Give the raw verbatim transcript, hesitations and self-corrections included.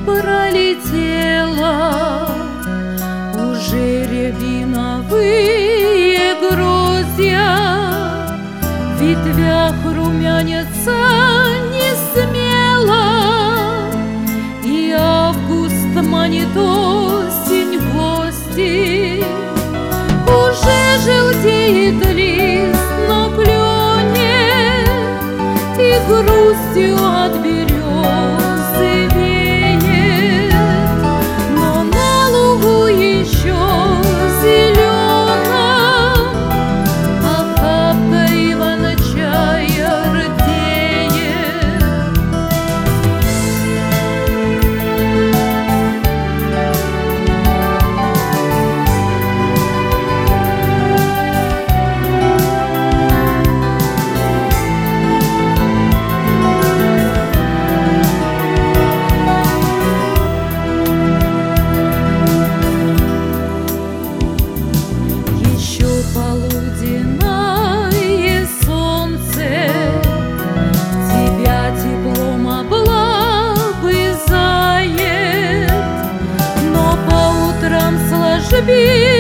пролетела, уже рябиновые гроздья в ветвях румянятся не смело, и август манит осень в гости. Уже желтеет лист на клене, и грустью от березы веет, но на лугу еще зеленом охапка иван-чая рдеет. Полуденное солнце тебя теплом облобызает, но по утрам с ложбин